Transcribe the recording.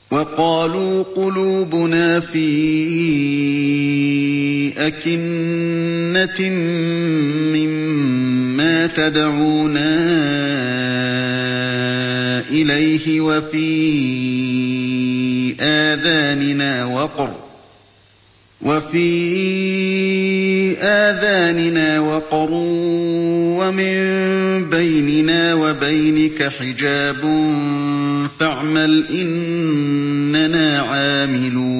وَقَالُوا قُلُوبُنَا فِي أَكِنَّةٍ مِّمَّا تَدْعُونَا إِلَيْهِ وَفِي آذَانِنَا وَقْرٌ وَمِن بَيْنِنَا وَبَيْنِكَ حِجَابٌ فَاعْمَلْ إِنَّنَا عَامِلُونَ